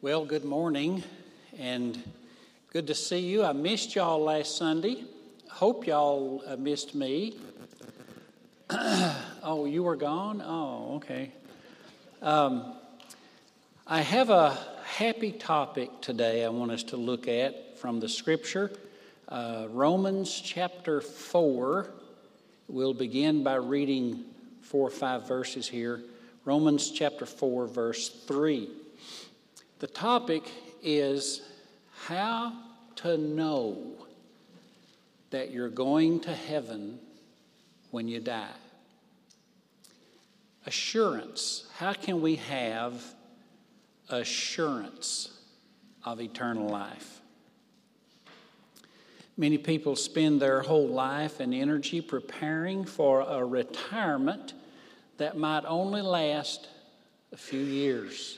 Well, good morning, and good to see you. I missed y'all last Sunday. Hope y'all missed me. Oh, you were gone? Oh, okay. I have a happy topic today I want us to look at from the Scripture. Romans chapter 4. We'll begin by reading 4 or 5 verses here. Romans chapter 4, verse 3. The topic is how to know that you're going to heaven when you die. Assurance. How can we have assurance of eternal life? Many people spend their whole life and energy preparing for a retirement that might only last a few years,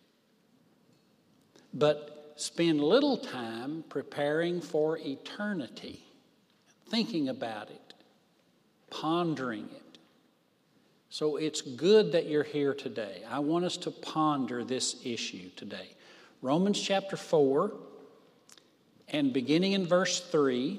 but spend little time preparing for eternity, thinking about it, pondering it. So it's good that you're here today. I want us to ponder this issue today. Romans chapter 4, and beginning in verse 3,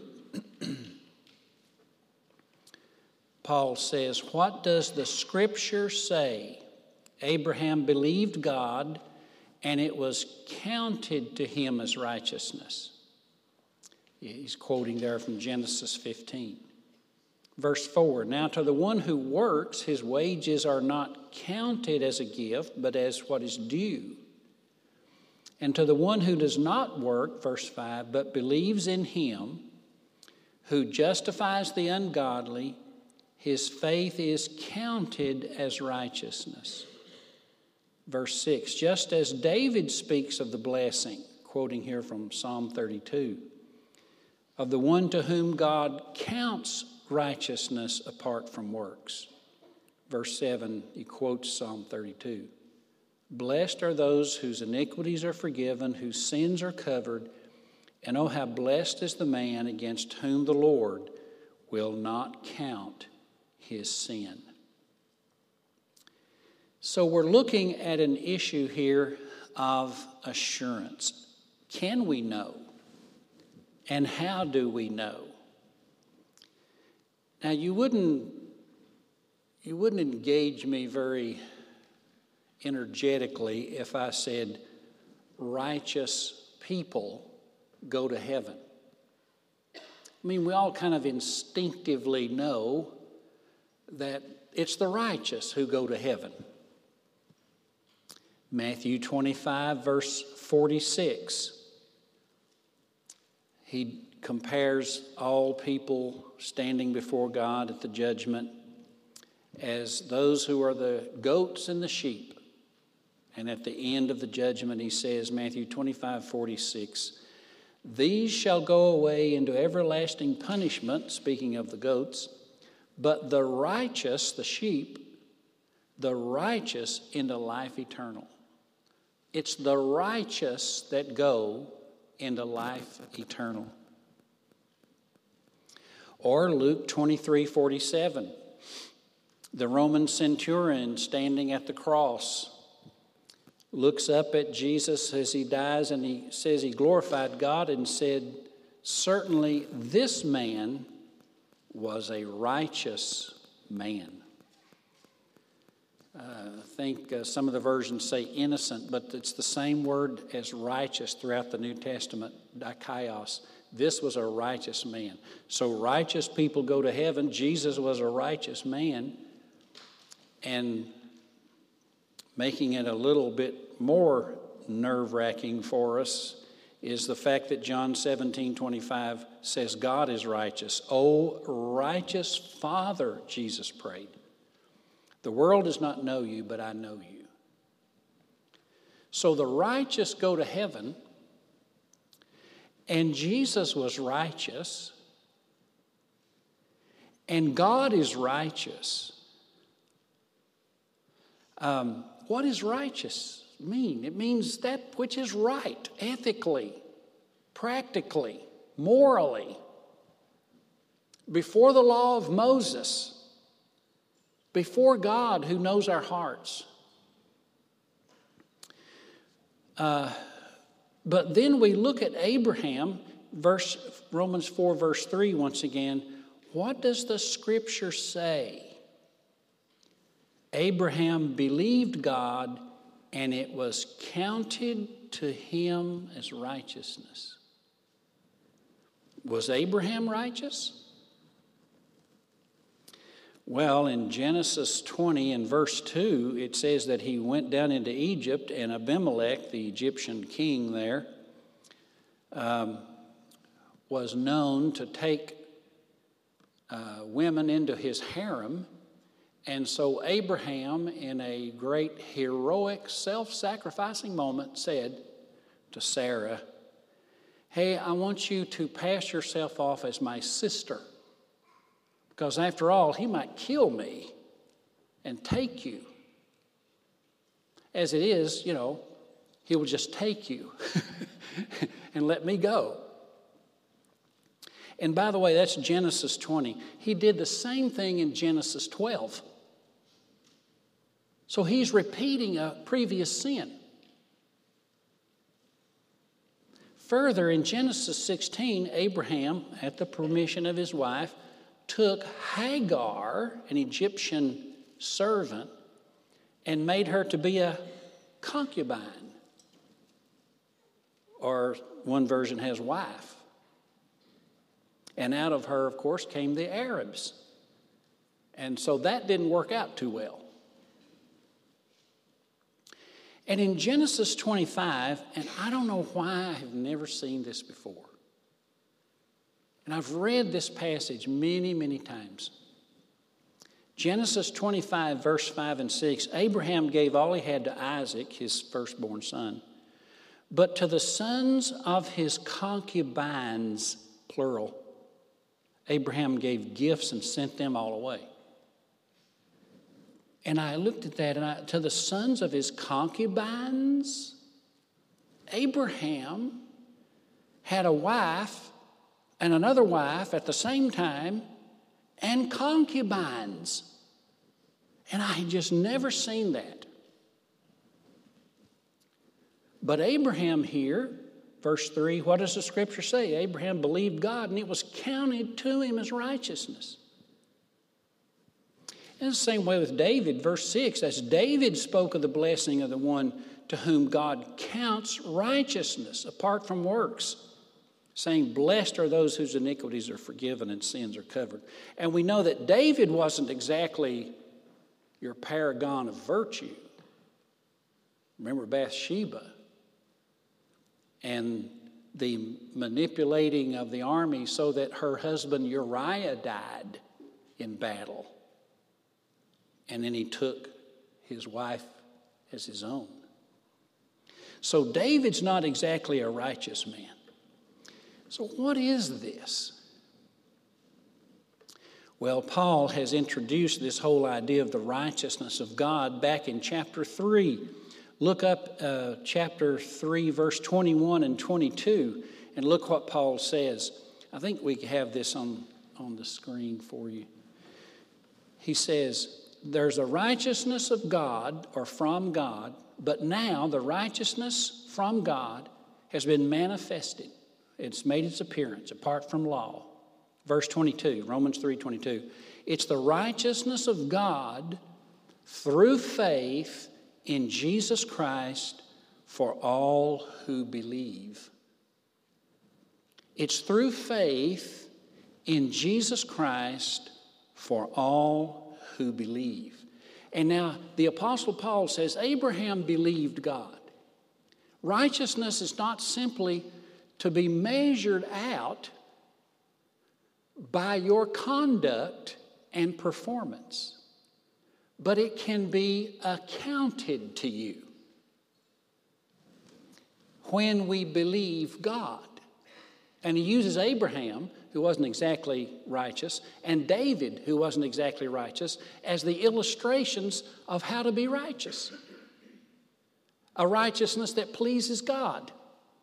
Paul says, "What does the Scripture say? Abraham believed God, and it was counted to him as righteousness." He's quoting there from Genesis 15. Verse 4, "Now to the one who works, his wages are not counted as a gift, but as what is due. And to the one who does not work," verse 5, "but believes in him who justifies the ungodly, his faith is counted as righteousness." Verse 6, "Just as David speaks of the blessing," quoting here from Psalm 32, "of the one to whom God counts righteousness apart from works." Verse 7, he quotes Psalm 32. "Blessed are those whose iniquities are forgiven, whose sins are covered, and oh, how blessed is the man against whom the Lord will not count his sin." So we're looking at an issue here of assurance. Can we know? And how do we know? Now, you wouldn't engage me very energetically if I said righteous people go to heaven. I mean, we all kind of instinctively know that it's the righteous who go to heaven. Matthew 25, verse 46. He compares all people standing before God at the judgment as those who are the goats and the sheep. And at the end of the judgment, he says, Matthew 25, 46, "These shall go away into everlasting punishment," speaking of the goats, "but the righteous," the sheep, "the righteous into life eternal." It's the righteous that go into life eternal. Or Luke 23, 47, the Roman centurion standing at the cross looks up at Jesus as he dies, and he says he glorified God and said, "Certainly this man was a righteous man." I think some of the versions say innocent, but it's the same word as righteous throughout the New Testament, dikaios. This was a righteous man. So righteous people go to heaven. Jesus was a righteous man. And making it a little bit more nerve-wracking for us is the fact that John 17:25 says God is righteous. "O righteous Father," Jesus prayed, "the world does not know you, but I know you." So the righteous go to heaven, and Jesus was righteous, and God is righteous. What does righteous mean? It means that which is right, ethically, practically, morally. Before the law of Moses, before God who knows our hearts. But then we look at Abraham, Romans 4, verse 3 once again. What does the Scripture say? Abraham believed God, and it was counted to him as righteousness. Was Abraham righteous? Well, in Genesis 20 and verse 2, it says that he went down into Egypt, and Abimelech, the Egyptian king there, was known to take women into his harem. And so Abraham, in a great heroic, self-sacrificing moment, said to Sarah, "Hey, I want you to pass yourself off as my sister. Because after all, he might kill me and take you. As it is, he will just take you and let me go." And by the way, that's Genesis 20. He did the same thing in Genesis 12. So he's repeating a previous sin. Further, in Genesis 16, Abraham, at the permission of his wife, took Hagar, an Egyptian servant, and made her to be a concubine. Or one version has wife. And out of her, of course, came the Arabs. And so that didn't work out too well. And in Genesis 25, and I don't know why I have never seen this before. And I've read this passage many, many times. Genesis 25, verse 5 and 6, Abraham gave all he had to Isaac, his firstborn son. But to the sons of his concubines, plural, Abraham gave gifts and sent them all away. And I looked at that, and to the sons of his concubines, Abraham had a wife and another wife at the same time, and concubines. And I had just never seen that. But Abraham here, verse 3, what does the Scripture say? Abraham believed God, and it was counted to him as righteousness. In the same way with David, verse 6, as David spoke of the blessing of the one to whom God counts righteousness apart from works, saying, "Blessed are those whose iniquities are forgiven and sins are covered." And we know that David wasn't exactly your paragon of virtue. Remember Bathsheba and the manipulating of the army so that her husband Uriah died in battle. And then he took his wife as his own. So David's not exactly a righteous man. So what is this? Well, Paul has introduced this whole idea of the righteousness of God back in chapter 3. Look up chapter 3, verse 21 and 22, and look what Paul says. I think we have this on the screen for you. He says, "There's a righteousness of God, or from God, but now the righteousness from God has been manifested. It's made its appearance apart from law." Verse 22, Romans 3:22. "It's the righteousness of God through faith in Jesus Christ for all who believe." It's through faith in Jesus Christ for all who believe. And now the Apostle Paul says Abraham believed God. Righteousness is not simply to be measured out by your conduct and performance, but it can be accounted to you when we believe God. And he uses Abraham, who wasn't exactly righteous, and David, who wasn't exactly righteous, as the illustrations of how to be righteous. A righteousness that pleases God.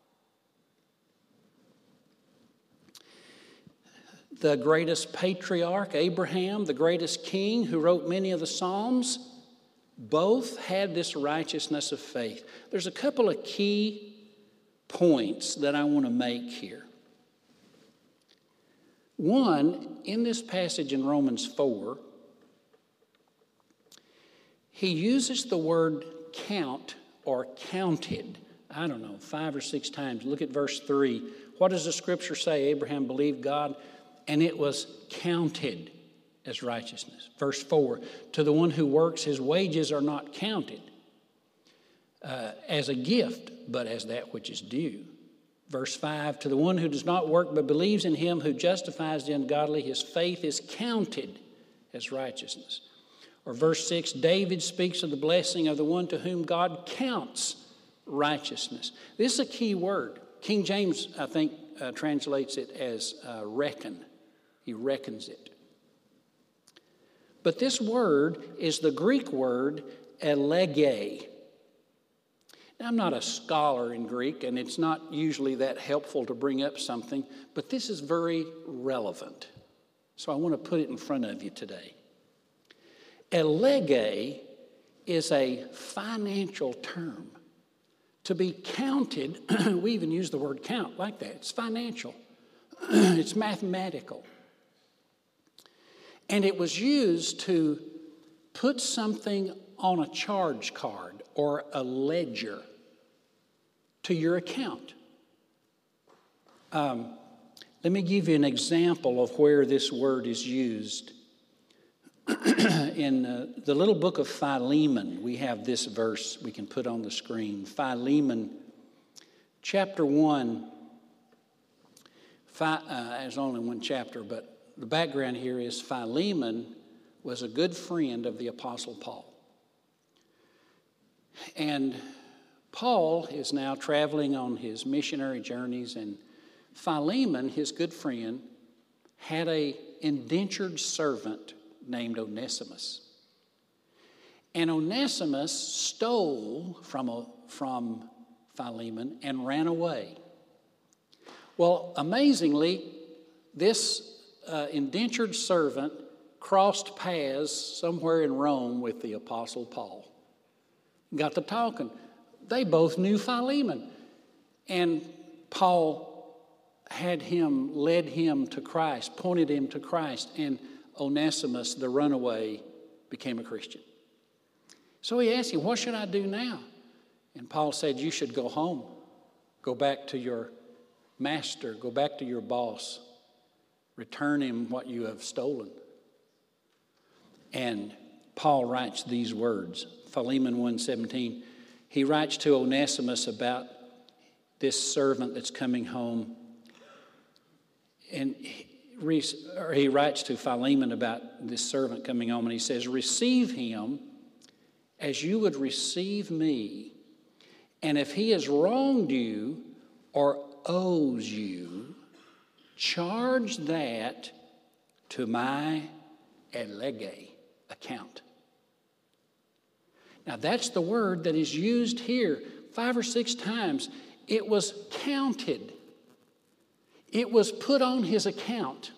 The greatest patriarch, Abraham, the greatest king who wrote many of the Psalms, both had this righteousness of faith. There's a couple of key points that I want to make here. One, in this passage in Romans 4, he uses the word count or counted, 5 or 6 times. Look at verse 3. What does the scripture say? Abraham believed God, and it was counted as righteousness. Verse 4, to the one who works, his wages are not counted as a gift, but as that which is due. Verse 5, to the one who does not work but believes in him who justifies the ungodly, his faith is counted as righteousness. Or verse 6, David speaks of the blessing of the one to whom God counts righteousness. This is a key word. King James, I think, translates it as reckon. He reckons it. But this word is the Greek word elege. Now, I'm not a scholar in Greek, and it's not usually that helpful to bring up something, but this is very relevant. So I want to put it in front of you today. Elege is a financial term. To be counted, we even use the word count like that. It's financial. It's mathematical. And it was used to put something on a charge card or a ledger to your account. Let me give you an example of where this word is used. In the little book of Philemon, we have this verse we can put on the screen. Philemon, chapter 1. There's only one chapter, but the background here is Philemon was a good friend of the Apostle Paul. And Paul is now traveling on his missionary journeys, and Philemon, his good friend, had an indentured servant named Onesimus. And Onesimus stole from Philemon and ran away. Well, amazingly, this indentured servant crossed paths somewhere in Rome with the Apostle Paul. Got to talking. They both knew Philemon. And Paul led him to Christ, pointed him to Christ, and Onesimus, the runaway, became a Christian. So he asked him, what should I do now? And Paul said, you should go home. Go back to your master. Go back to your boss. Return him what you have stolen. And Paul writes these words, Philemon 1:17. He writes to Onesimus about this servant that's coming home. And he writes to Philemon about this servant coming home, and he says, receive him as you would receive me. And if he has wronged you or owes you, charge that to my elege account. Now that's the word that is used here 5 or 6 times. It was counted. It was put on his account.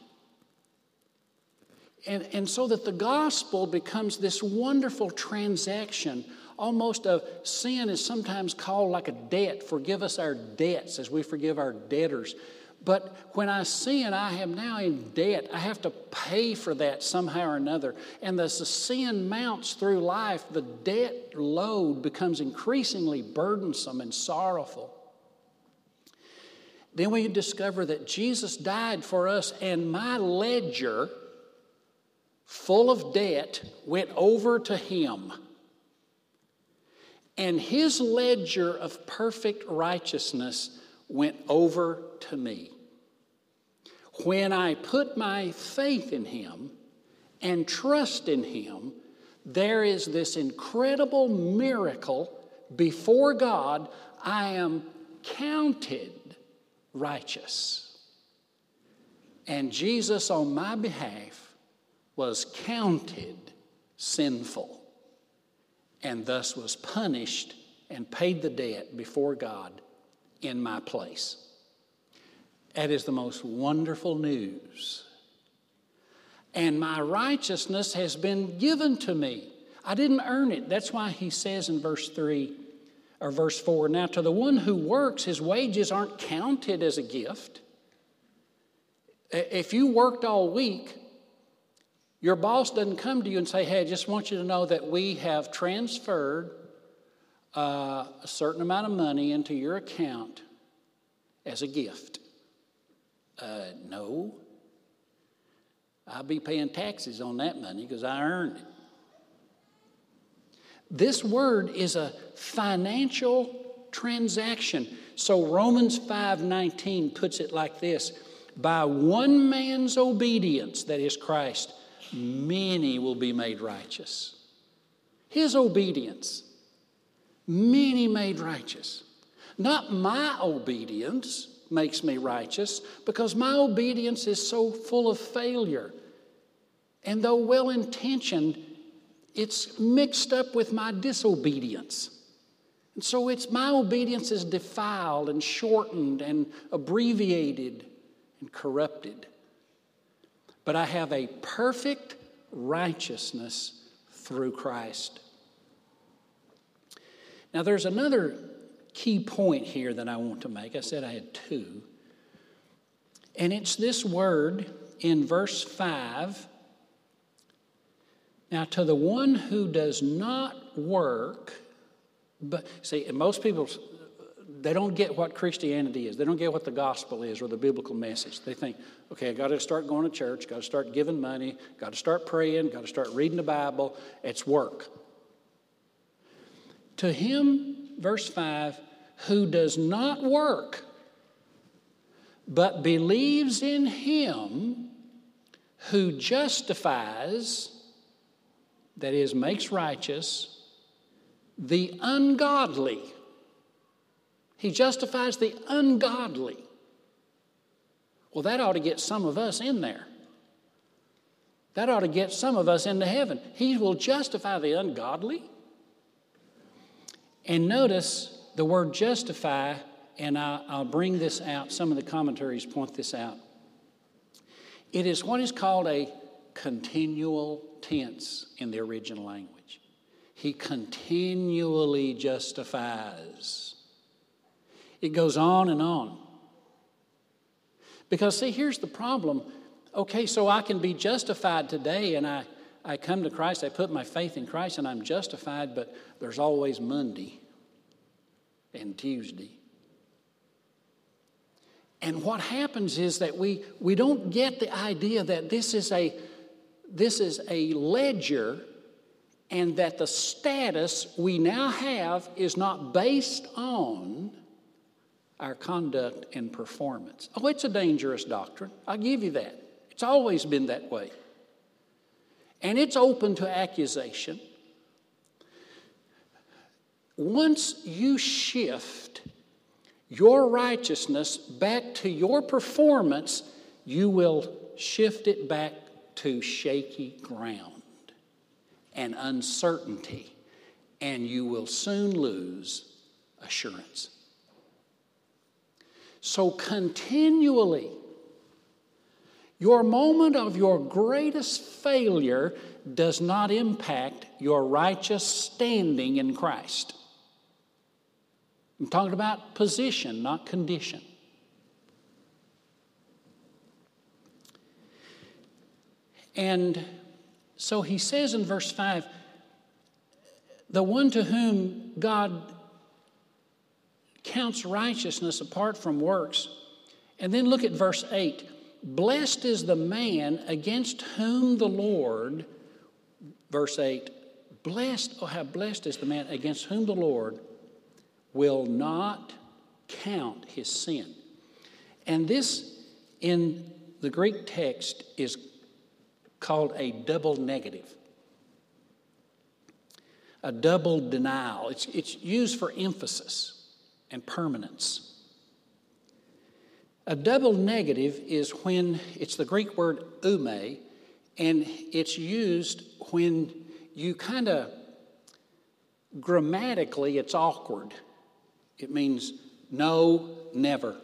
And so that the gospel becomes this wonderful transaction. Almost of sin is sometimes called like a debt. Forgive us our debts as we forgive our debtors. But when I sin, I am now in debt. I have to pay for that somehow or another. And as the sin mounts through life, the debt load becomes increasingly burdensome and sorrowful. Then we discover that Jesus died for us, and my ledger, full of debt, went over to him. And his ledger of perfect righteousness went over to me. When I put my faith in him and trust in him, there is this incredible miracle before God. I am counted righteous. And Jesus on my behalf was counted sinful, and thus was punished and paid the debt before God in my place. That is the most wonderful news. And my righteousness has been given to me. I didn't earn it. That's why he says in verse 3, or verse 4, now to the one who works, his wages aren't counted as a gift. If you worked all week, your boss doesn't come to you and say, hey, I just want you to know that we have transferred a certain amount of money into your account as a gift. No. I'll be paying taxes on that money because I earned it. This word is a financial transaction. So Romans 5:19 puts it like this: by one man's obedience, that is Christ, many will be made righteous. His obedience, many made righteous. Not my obedience makes me righteous, because my obedience is so full of failure. And though well-intentioned, it's mixed up with my disobedience. And so my obedience is defiled and shortened and abbreviated and corrupted. But I have a perfect righteousness through Christ. Now there's another key point here that I want to make. I said I had two. And it's this word in verse 5. Now, to the one who does not work, but see, most people, they don't get what Christianity is. They don't get what the gospel is or the biblical message. They think, okay, I got to start going to church, got to start giving money, got to start praying, got to start reading the Bible. It's work. To him, verse 5, who does not work, but believes in him who justifies, that is, makes righteous, the ungodly. He justifies the ungodly. Well, that ought to get some of us in there. That ought to get some of us into heaven. He will justify the ungodly. And notice the word justify, and I'll bring this out. Some of the commentaries point this out. It is what is called a continual tense in the original language. He continually justifies. It goes on and on. Because see, here's the problem. Okay, so I can be justified today, and I come to Christ, I put my faith in Christ, and I'm justified, but there's always Monday and Tuesday. And what happens is that we don't get the idea that this is a ledger, and that the status we now have is not based on our conduct and performance. Oh, it's a dangerous doctrine. I'll give you that. It's always been that way. And it's open to accusation. Once you shift your righteousness back to your performance, you will shift it back to shaky ground and uncertainty, and you will soon lose assurance. So continually, your moment of your greatest failure does not impact your righteous standing in Christ. I'm talking about position, not condition. And so he says in verse 5, the one to whom God counts righteousness apart from works. And then look at verse 8. Blessed is the man against whom the Lord, verse 8, blessed, oh how blessed is the man against whom the Lord will not count his sin. And this in the Greek text is called a double negative, a double denial. It's used for emphasis and permanence. A double negative is when, it's the Greek word ume, and it's used when you kind of, grammatically, it's awkward. It means no, never.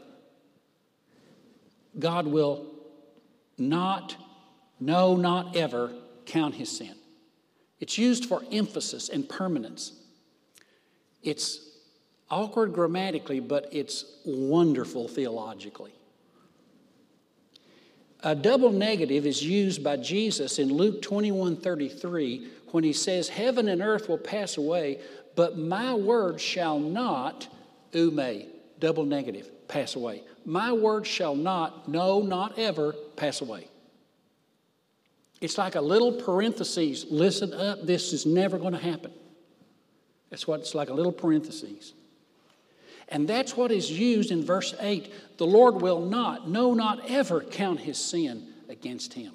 God will not, no, not ever count his sin. It's used for emphasis and permanence. It's Awkward grammatically, but it's wonderful theologically. A double negative is used by Jesus in Luke 21:33 when he says, heaven and earth will pass away, but my word shall not, double negative, pass away. My word shall not, no, not ever, pass away. It's like a little parenthesis. Listen up, this is never going to happen. That's what it's like, a little parenthesis. And that's what is used in verse 8. The Lord will not, no, not ever count his sin against him.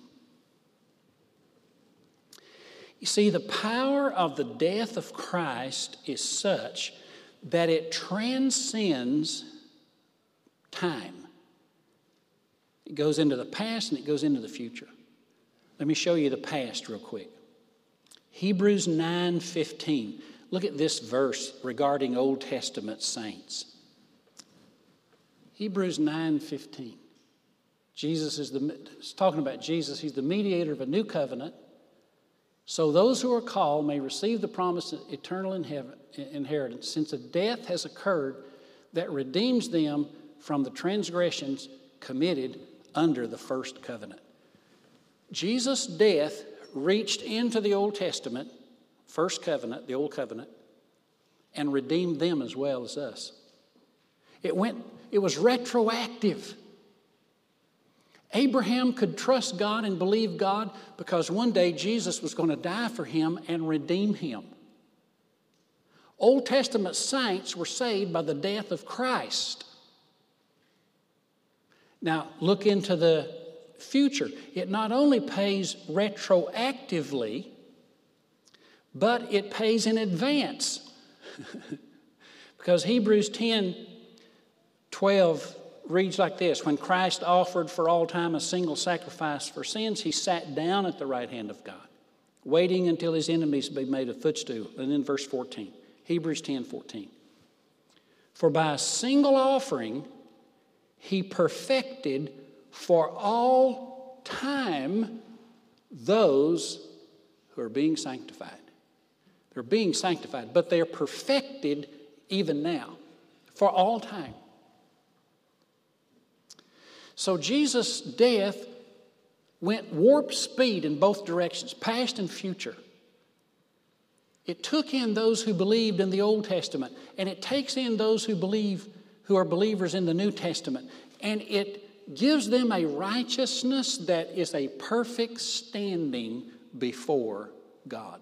You see, the power of the death of Christ is such that it transcends time. It goes into the past and it goes into the future. Let me show you the past real quick. Hebrews 9:15. Look at this verse regarding Old Testament saints. Hebrews 9:15. It's talking about Jesus. He's the mediator of a new covenant. So those who are called may receive the promised eternal inheritance, since a death has occurred that redeems them from the transgressions committed under the first covenant. Jesus' death reached into the Old Testament, first covenant, the Old Covenant, and redeemed them as well as us. It was retroactive. Abraham could trust God and believe God because one day Jesus was going to die for him and redeem him. Old Testament saints were saved by the death of Christ. Now, look into the future. It not only pays retroactively, but it pays in advance. Because Hebrews 10:12 reads like this: when Christ offered for all time a single sacrifice for sins, he sat down at the right hand of God, waiting until his enemies be made a footstool. And then verse 14, Hebrews 10:14. For by a single offering he perfected for all time those who are being sanctified. They're being sanctified, but they're perfected even now, for all time. So Jesus' death went warp speed in both directions, past and future. It took in those who believed in the Old Testament, and it takes in those who are believers in the New Testament, and it gives them a righteousness that is a perfect standing before God.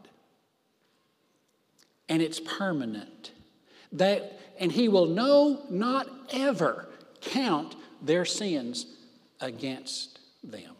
And it's permanent. And he will not ever count their sins against them.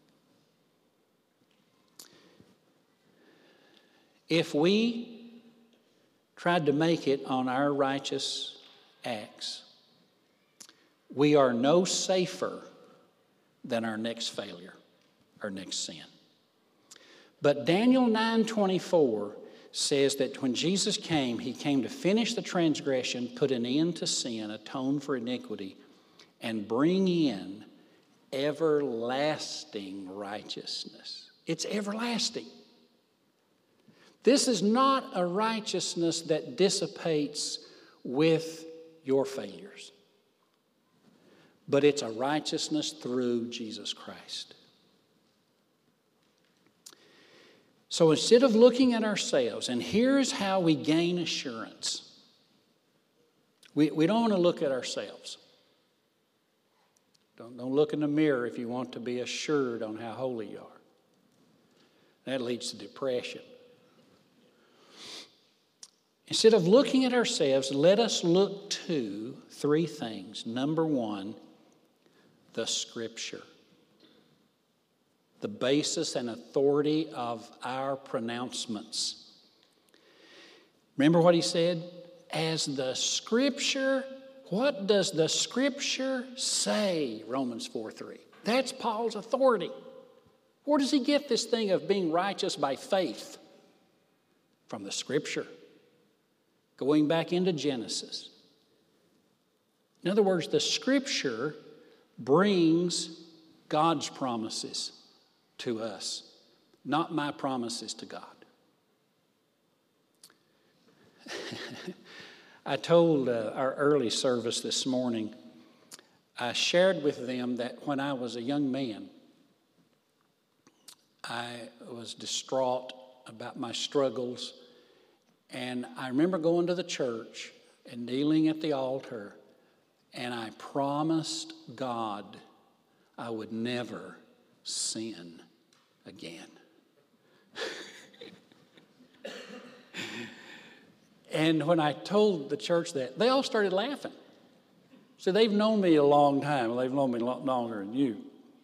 If we tried to make it on our righteous acts, we are no safer than our next failure, our next sin. But Daniel 9:24 says that when Jesus came, he came to finish the transgression, put an end to sin, atone for iniquity, and bring in everlasting righteousness. It's everlasting. This is not a righteousness that dissipates with your failures, but it's a righteousness through Jesus Christ. So instead of looking at ourselves, and here's how we gain assurance. We don't want to look at ourselves. Don't look in the mirror if you want to be assured on how holy you are. That leads to depression. Instead of looking at ourselves, let us look to three things. Number one, the Scripture. The basis and authority of our pronouncements. Remember what he said? As the Scripture, what does the Scripture say? Romans 4:3. That's Paul's authority. Where does he get this thing of being righteous by faith? From the Scripture. Going back into Genesis. In other words, the Scripture brings God's promises to us, not my promises to God. I told our early service this morning, I shared with them that when I was a young man, I was distraught about my struggles. And I remember going to the church and kneeling at the altar, and I promised God I would never sin again. And when I told the church that, they all started laughing. So they've known me a long time. They've known me a lot longer than you.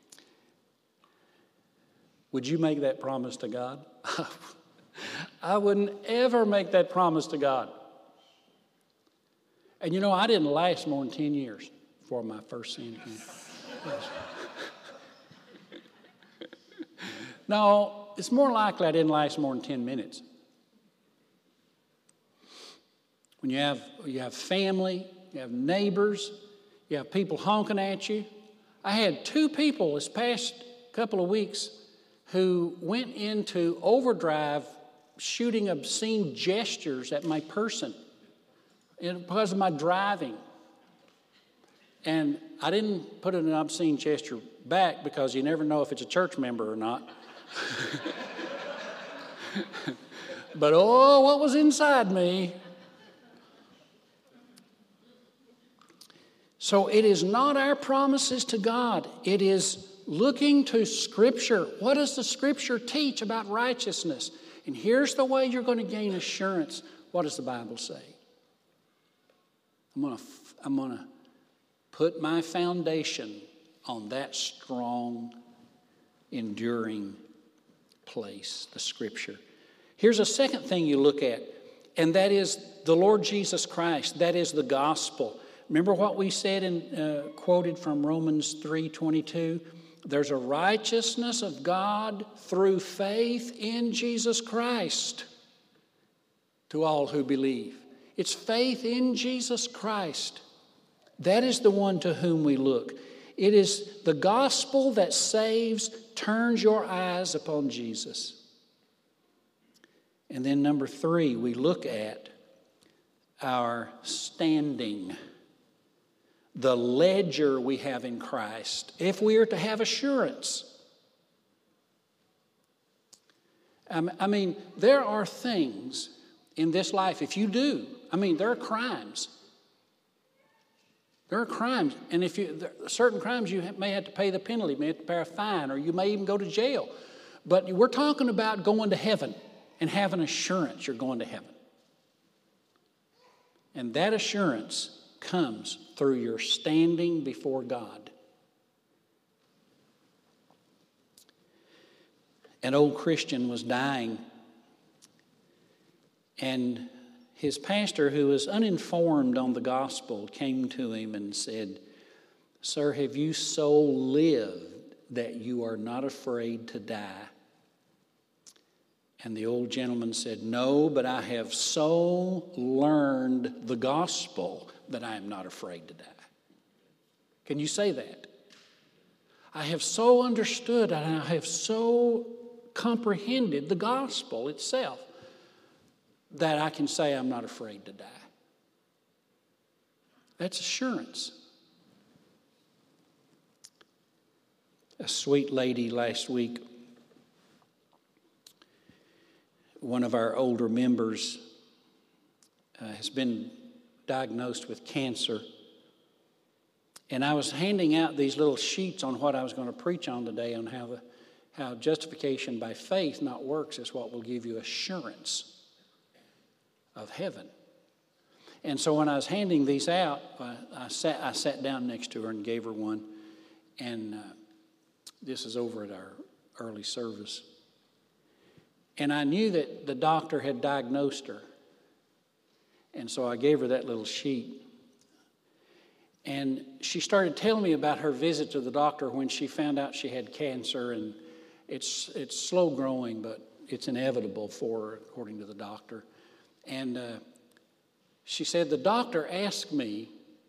Would you make that promise to God? I wouldn't ever make that promise to God. And you know, I didn't last more than 10 years before my first sin came. No, it's more likely I didn't last more than 10 minutes. When you have family, you have neighbors, you have people honking at you. I had 2 people this past couple of weeks who went into overdrive shooting obscene gestures at my person because of my driving. And I didn't put an obscene gesture back because you never know if it's a church member or not. But oh, what was inside me. So it is not our promises to God. It is looking to Scripture. What does the Scripture teach about righteousness? And here's the way you're going to gain assurance. What does the Bible say? I'm going to put my foundation on that strong, enduring place, the Scripture. Here's a second thing you look at, and that is the Lord Jesus Christ. That is the gospel. Remember what we said and quoted from Romans 3:22? There's a righteousness of God through faith in Jesus Christ to all who believe. It's faith in Jesus Christ. That is the one to whom we look. It is the gospel that saves, turns your eyes upon Jesus. And then number 3, we look at our standing. The ledger we have in Christ, if we are to have assurance. I mean, there are things in this life, if you do, there are crimes. There are crimes, and certain crimes you may have to pay the penalty, you may have to pay a fine, or you may even go to jail. But we're talking about going to heaven and having assurance you're going to heaven. And that assurance comes through your standing before God. An old Christian was dying, and his pastor, who was uninformed on the gospel, came to him and said, "Sir, have you so lived that you are not afraid to die?" And the old gentleman said, "No, but I have so learned the gospel that I am not afraid to die." Can you say that? I have so understood and I have so comprehended the gospel itself that I can say I'm not afraid to die. That's assurance. A sweet lady last week, one of our older members has been diagnosed with cancer. And I was handing out these little sheets on what I was going to preach on today, on how justification by faith, not works, is what will give you assurance of heaven. And so when I was handing these out, I sat down next to her and gave her one. And this is over at our early service. And I knew that the doctor had diagnosed her. And so I gave her that little sheet. And she started telling me about her visit to the doctor when she found out she had cancer. And it's slow growing, but it's inevitable for her, according to the doctor. And she said, the doctor asked me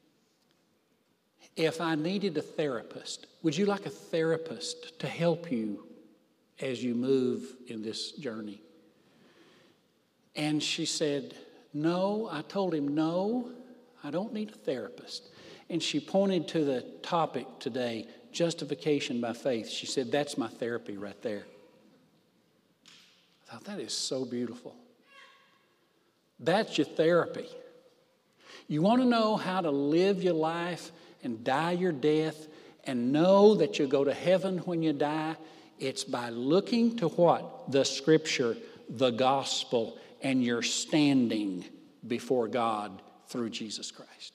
if I needed a therapist. Would you like a therapist to help you as you move in this journey? And she said, no, I told him, no, I don't need a therapist. And she pointed to the topic today, justification by faith. She said, that's my therapy right there. I thought, that is so beautiful. That's your therapy. You want to know how to live your life and die your death and know that you'll go to heaven when you die? It's by looking to what? The Scripture, the gospel, and you're standing before God through Jesus Christ.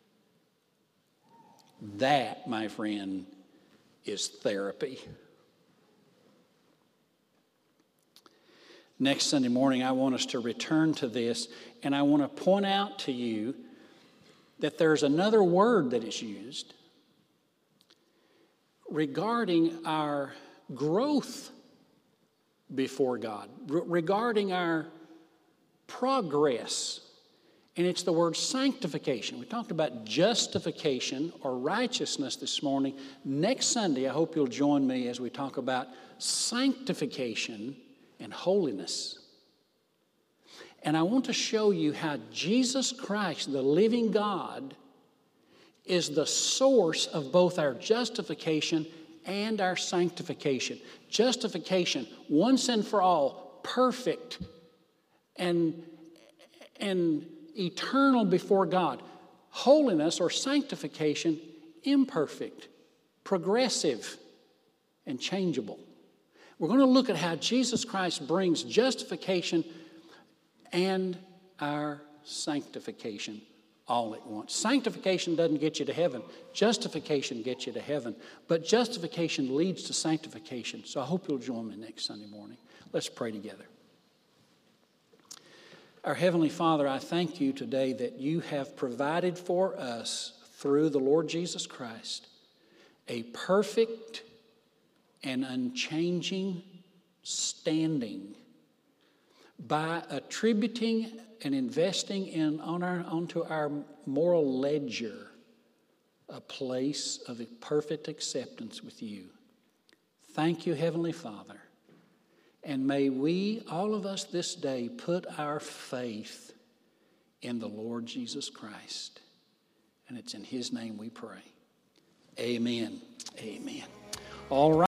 That, my friend, is therapy. Next Sunday morning, I want us to return to this, and I want to point out to you that there's another word that is used regarding our growth before God, regarding our progress, and it's the word sanctification. We talked about justification or righteousness this morning. Next Sunday, I hope you'll join me as we talk about sanctification and holiness. And I want to show you how Jesus Christ, the living God, is the source of both our justification and our sanctification. Justification, once and for all, perfect and eternal before God. Holiness or sanctification, imperfect, progressive, and changeable. We're going to look at how Jesus Christ brings justification and our sanctification all at once. Sanctification doesn't get you to heaven. Justification gets you to heaven. But justification leads to sanctification. So I hope you'll join me next Sunday morning. Let's pray together. Our Heavenly Father, I thank you today that you have provided for us through the Lord Jesus Christ a perfect and unchanging standing by attributing and investing onto our moral ledger a place of perfect acceptance with you. Thank you, Heavenly Father. And may we, all of us this day, put our faith in the Lord Jesus Christ. And it's in His name we pray. Amen. Amen. All right.